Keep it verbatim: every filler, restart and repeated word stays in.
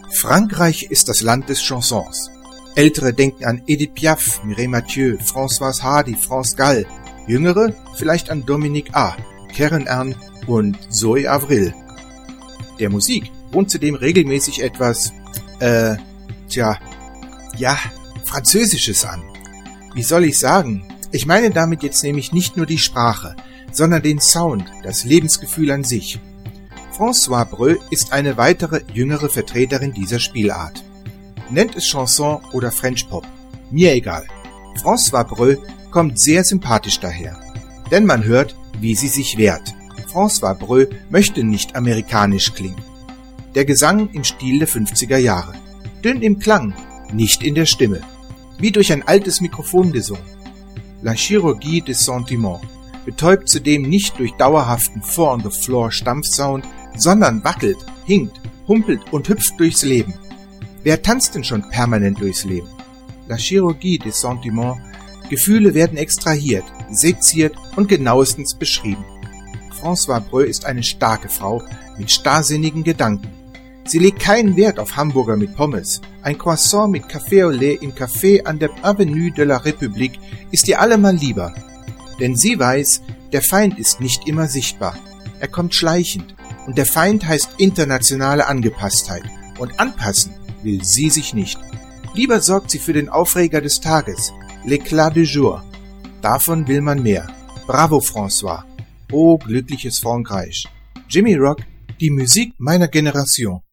Frankreich ist das Land des Chansons. Ältere denken an Edith Piaf, Mireille Mathieu, Françoise Hardy, France Gall. Jüngere vielleicht an Dominique A., Karen Ern und Zoe Avril. Der Musik wohnt zudem regelmäßig etwas, äh, tja, ja, Französisches an. Wie soll ich sagen? Ich meine damit jetzt nämlich nicht nur die Sprache, sondern den Sound, das Lebensgefühl an sich. Françoise Breu ist eine weitere jüngere Vertreterin dieser Spielart. Nennt es Chanson oder French Pop, mir egal. Françoise Breu kommt sehr sympathisch daher, denn man hört, wie sie sich wehrt. Françoise Breu möchte nicht amerikanisch klingen. Der Gesang im Stil der fünfziger Jahre. Dünn im Klang, nicht in der Stimme. Wie durch ein altes Mikrofon gesungen. La Chirurgie des Sentiments betäubt zudem nicht durch dauerhaften Four-on-the-Floor-Stampfsound, sondern wackelt, hinkt, humpelt und hüpft durchs Leben. Wer tanzt denn schon permanent durchs Leben? La Chirurgie des Sentiments. Gefühle werden extrahiert, seziert und genauestens beschrieben. Françoise Breu ist eine starke Frau mit starrsinnigen Gedanken. Sie legt keinen Wert auf Hamburger mit Pommes. Ein Croissant mit Café au lait im Café an der Avenue de la République ist ihr allemal lieber. Denn sie weiß, der Feind ist nicht immer sichtbar. Er kommt schleichend. Und der Feind heißt internationale Angepasstheit. Und anpassen will sie sich nicht. Lieber sorgt sie für den Aufreger des Tages. L'éclat du jour. Davon will man mehr. Bravo, Françoise. Oh, glückliches Frankreich. Jimmy Rock, die Musik meiner Generation.